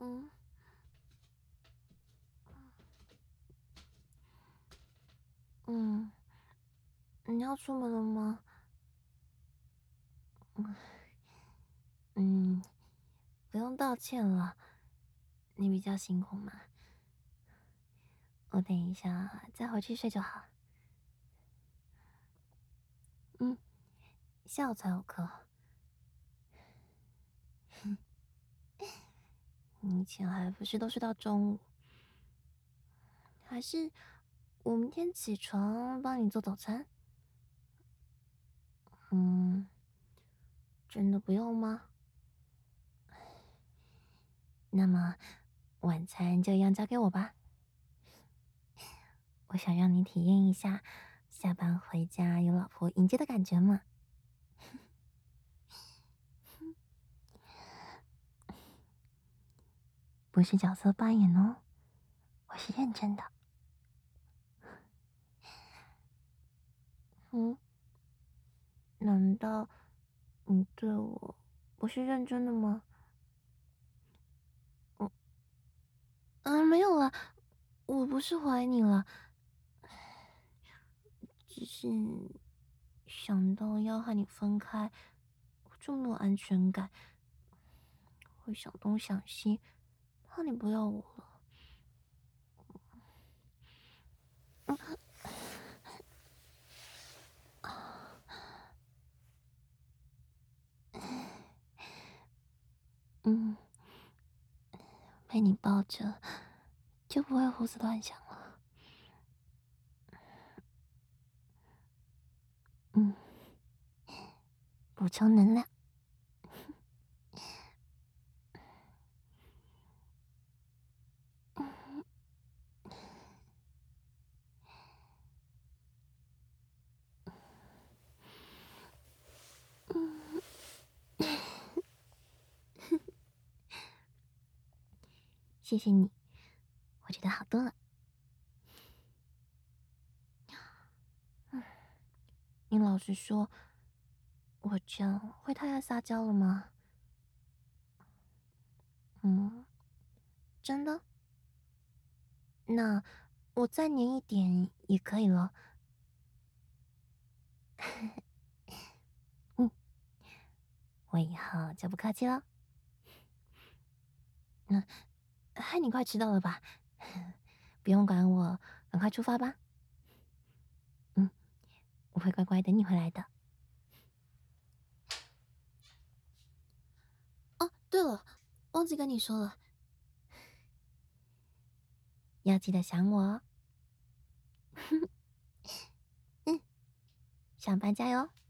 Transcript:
嗯嗯，你要出门了吗？嗯，不用道歉了，你比较辛苦嘛，我等一下再回去睡就好。嗯，下午才有课，你以前还不是都睡到中午？还是我明天起床帮你做早餐？嗯，真的不用吗？那么晚餐就一样交给我吧。我想让你体验一下下班回家有老婆迎接的感觉嘛。不是角色扮演哦，我是认真的。嗯，难道你对我不是认真的吗？嗯没有啦，我不是怀你了，只是想到要和你分开，我就没有安全感，会想东想西，怕你不要我了。嗯，被你抱着就不会胡思乱想了。嗯，补充能量。谢谢你，我觉得好多了。你老实说，我这样会太爱撒娇了吗？嗯，真的？那我再黏一点也可以了。嗯，我以后就不客气了。嗯，嗨，你快迟到了吧？不用管我，赶快出发吧。嗯，我会乖乖等你回来的。哦，对了，忘记跟你说了，要记得想我哦。嗯，上班加油。